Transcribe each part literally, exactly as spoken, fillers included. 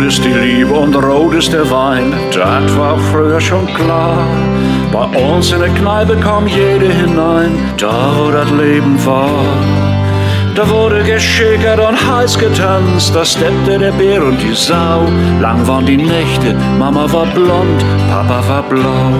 ist die Liebe und rot ist der Wein, das war früher schon klar. Bei uns in der Kneipe kam jeder hinein, da wo das Leben war. Da wurde geschickert und heiß getanzt, da steppte der Bär und die Sau. Lang waren die Nächte, Mama war blond, Papa war blau.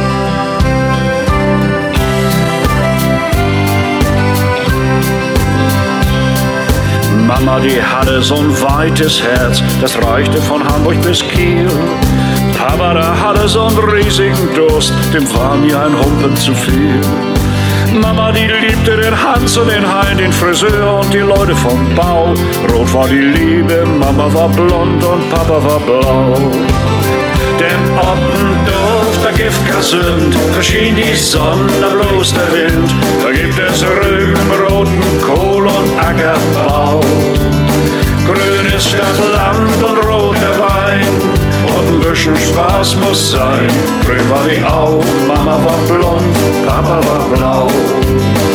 Mama, die hatte so ein weites Herz, das reichte von Hamburg bis Kiel. Papa, der hatte so einen riesigen Durst, dem war mir ein Humpen zu viel. Mama, die liebte den Hans und den Hein, den Friseur und die Leute vom Bau. Rot war die Liebe, Mama war blond und Papa war blau. Denn ob'n Dorf, da gibt kein Sünd, da schien die Sonne, bloß der Wind. Da gibt es Rüben, roten Kohl und Ackerbau. Grün ist das Land und roter Wein und ein bisschen Spaß muss sein. Grün war die Augen, Mama war blond, Papa war blau.